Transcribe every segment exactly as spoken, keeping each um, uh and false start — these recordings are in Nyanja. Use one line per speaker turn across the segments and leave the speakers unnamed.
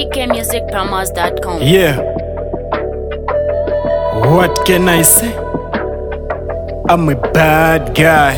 c k music promos dot com.
Yeah. What can I say? I'm a bad guy.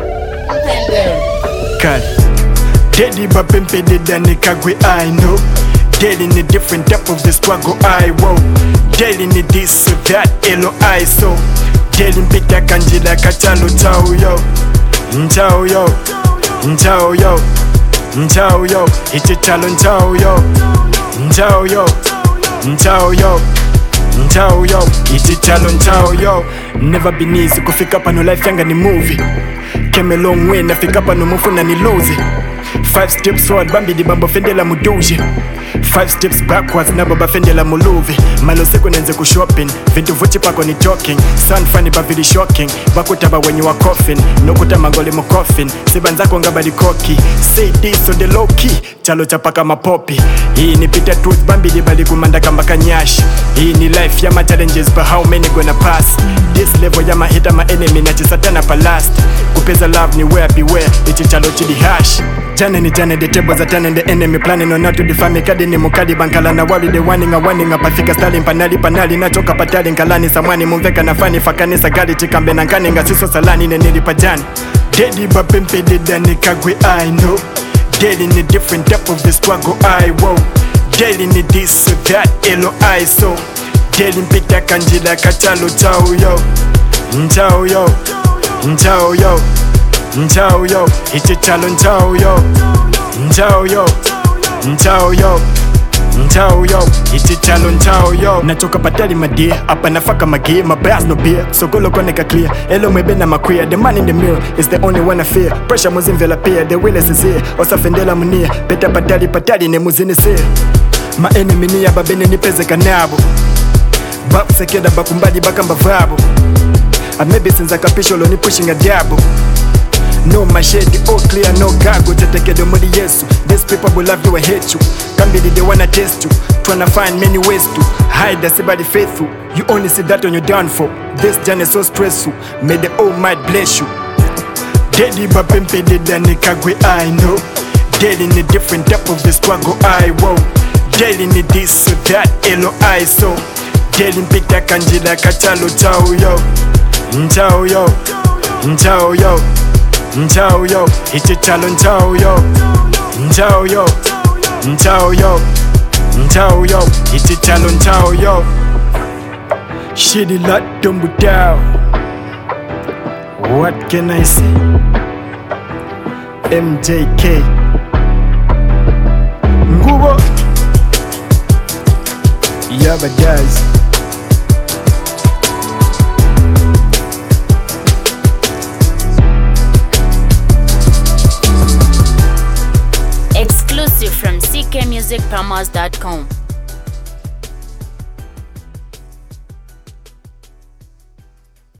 God. Daddy Babempe did Kagwe, I know. Dead in a different type of the struggle, I whoa. Dead in the this or that, L O I so. Dead in Pita Kanjila Kachalo Chao yo. Chao yo. Chao yo. Chao yo. It's a challenge, Chao yo. Chao yo. Chao yo. Chao yo. It's a challenge, Chao yo. Never been easy kufika pano life yanga ni movie. Came a long way nafika pano mufuna ni lose. Five steps forward bambi di bambo fendela mudoji. Five steps backwards na baba fendela muluvi. Malo seko nenze ku shopping. Vintu vuchi pako ni talking. Sound funny but very shocking. Bakutaba when you are coughing. Nokuta mangole mu coffin. Sibanzako ngabadi koki. Say this on the low key. Chalo chapaka mapopi. Hii ni pita truth bambi di bali kumanda kambaka nyash. Hii ni life ya ma challenges but how many gonna pass. This level ya ma hita ma enemy na chisatana pa last. Kupeza love ni where beware. Ichi chalo chidi hash. Jane ni jane, the tables are turning, the enemy planning on not to define me. Kadi ni mukadi bankala na wali the warning a warning a pafika stalin panali panali na choka patali nkalani samani mumveka na fani fakani sagali chikambe na nkani nga siso salani ne nili pajani. Daddy Babempe dida ni Kagwe, I know. Dead in a different type of the struggle, I whoa. Dead in the this or that, L O I so. Dead in Pita Kanjila Kachalo Chao yo. Chao yo. Chao yo. Chao yo, it's a challenge, Chao yo. Chao yo. Chao yo. Chao yo, it's a challenge, Chao yo. Nachoka patali madia, apa nafaka magie. My brass no beer, so go look on neka clear. Hello mebe na maqueer, the man in the mirror is the only one I fear. Pressure muzimvela peer, the will is here. Osa fendela munia, peta patali patali ne muzini se. My enemy ni ababene ni peze kanabo. Bap sekeda bakumbadi bakamba vrabo. I maybe since I capisho lo ni pushing a diabo. No machete, all clear, no cargo. Teteke the money yesu. These people will love you, I hate you. Kambidi they wanna test you. Tryna find many ways to hide the somebody faithful. You only see that on your downfall. This journey so stressful. May the Almighty bless you. Daddy Babempe did Kagwe, I know. Dead in a different type of the struggle, I whoa. Dead in the this or that, L O I so. Dead in Pita Kanjila Kachalo Chao yo. Chao yo. Chao yo. Chao yo, it's a challenge, Chao yo. Chao yo. Chao yo. Chao yo, it's a challenge, Chao yo. Shitty lot dumbu down. What can I say? M J K Ngubo Yaba guys.
Exclusive from c k music promos dot com.